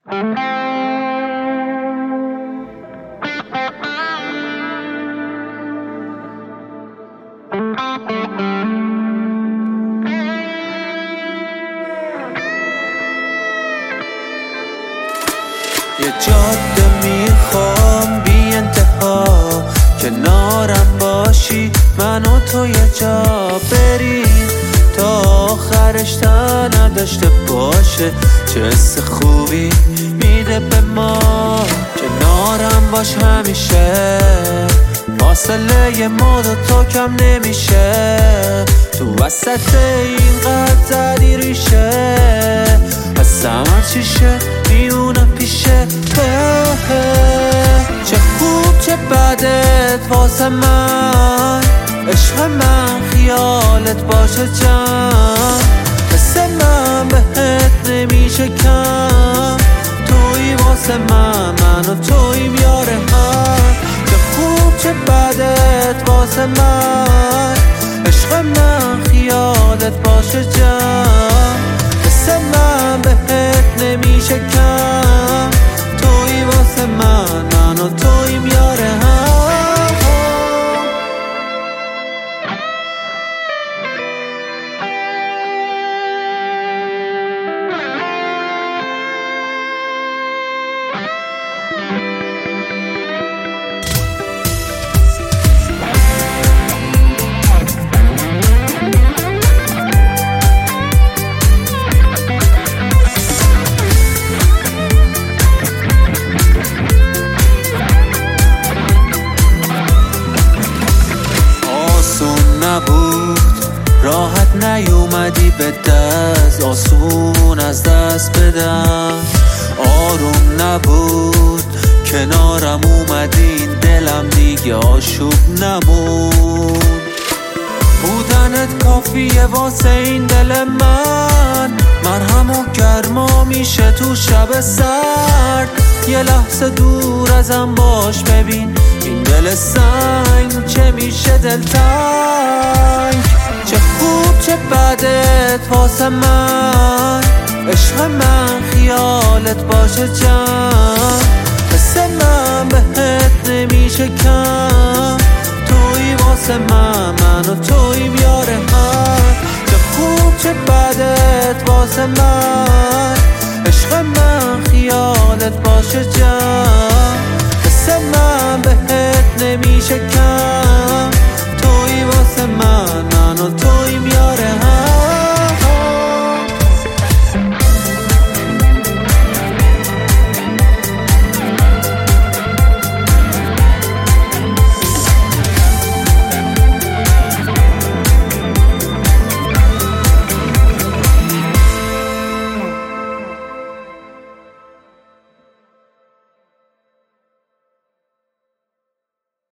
یه جاده میخوام بی انتها، کنارم باشی من و تو یه جا بریم تا آخرش تا نداشته باشه. چه حس خوبی میده به ما، کنارم باش همیشه، فاصله ما دو تا کم نمیشه. تو وسط اینقدر زدی ریشه، از همه چیشه میونم پیشه. چه خوب چه بدت واسه من، عشق من خیالت باشه جان. حس من بهت نمیشه کم، توی واسه من و تویم یار هم. چه خوب چه بدت واسه من، عشق من خیالت باشه جان. حس من بهت نمیشه کم، توی واسه من و تویم یار هم. نبود راحت نیومدی به دست، آسون از دست بدم. آروم نبود کنارم اومدی، دلم دیگه آشوب نمون. بودنت کافیه واسه این دل من، مرهم و گرما میشه تو شب سرد. یه لحظه دور ازم باش ببین این دل سنگ چه میشه دلتنگ. چه خوب چه بدت واسه من، عشق من خیالت باشه جان. حس من بهت نمیشه کم، توی واسه من و تویم یار هم. چه خوب چه بدت واسه من، عشق من خیالت باشه جان. حس من بهت نمیشه کم، توی واسه من و تویم یار هم.